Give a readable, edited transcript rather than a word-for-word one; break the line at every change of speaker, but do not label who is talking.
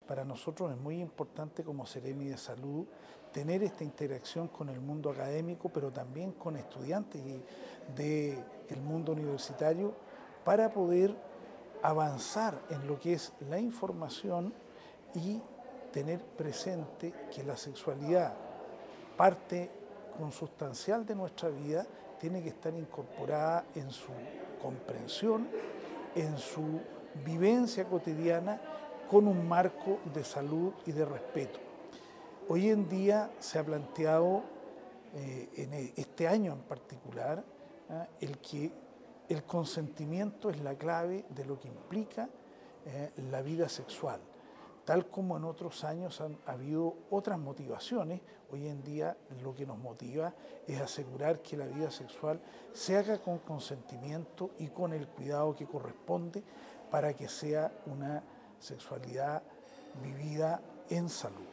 para nosotros es muy importante como Seremi de Salud tener esta interacción con el mundo académico, pero también con estudiantes del mundo universitario para poder avanzar en lo que es la información y tener presente que la sexualidad, parte consustancial de nuestra vida, tiene que estar incorporada en su comprensión, en su vivencia cotidiana, con un marco de salud y de respeto. Hoy en día se ha planteado, en este año en particular, el que el consentimiento es la clave de lo que implica la vida sexual. Tal como en otros años han habido otras motivaciones, hoy en día lo que nos motiva es asegurar que la vida sexual se haga con consentimiento y con el cuidado que corresponde para que sea una sexualidad vivida en salud.